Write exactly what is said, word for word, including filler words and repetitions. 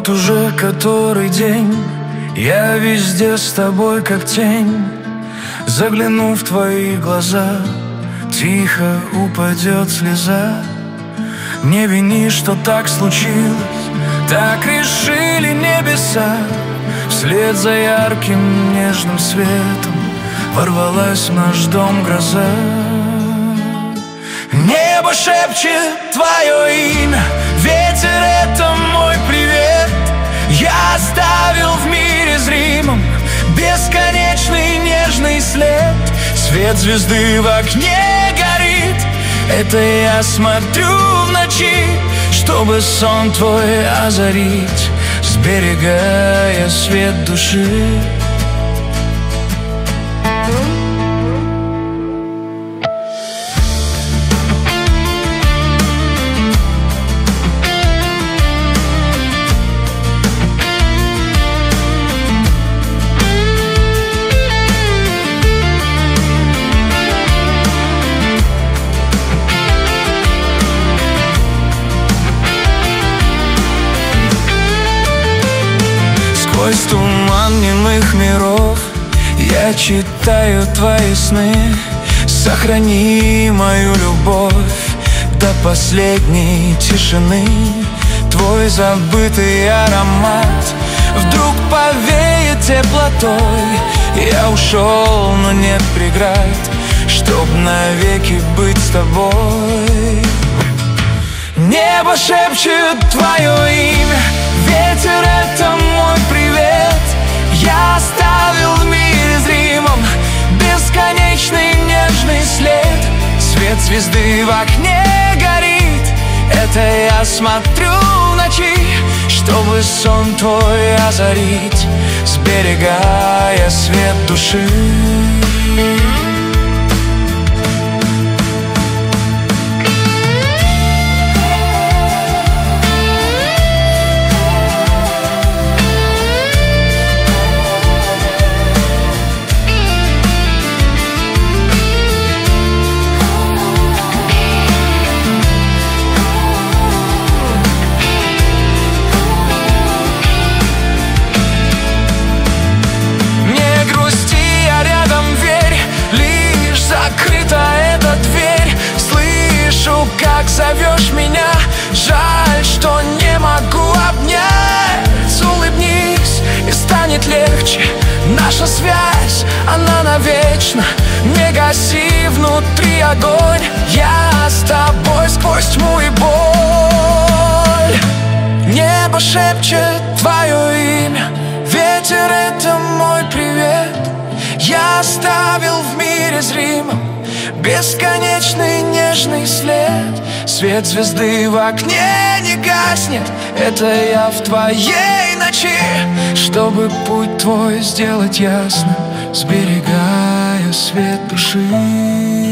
Вот уже который день я везде с тобой как тень. Загляну в твои глаза, тихо упадет слеза. Не вини, что так случилось, так решили небеса. Вслед за ярким нежным светом ворвалась в наш дом гроза. Небо шепчет твое имя, ветер — это мой привет. Я оставил в мире зримом бесконечный нежный след. Свет звезды в окне горит, это я смотрю в ночи, чтобы сон твой озарить, сберегая свет души. Сквозь туман немых миров я читаю твои сны. Сохрани мою любовь до последней тишины. Твой забытый аромат вдруг повеет теплотой. Я ушел, но нет преград, чтоб навеки быть с тобой. Небо шепчет твое имя, ветер — это мой привет. Я оставил в мире зримом бесконечный нежный след. Свет звезды в окне горит, это я смотрю в ночи, чтобы сон твой озарить, сберегая свет души. Как зовешь меня, жаль, что не могу обнять. Улыбнись, и станет легче. Наша связь, она навечно. Не гаси внутри огонь. Я с тобой сквозь тьму и боль. Небо шепчет твое имя, ветер — это мой привет. Я оставил в мире зримом бесконечный нежный след. Свет звезды в окне не гаснет, это я в твоей ночи, чтобы путь твой сделать ясным, сберегая свет души.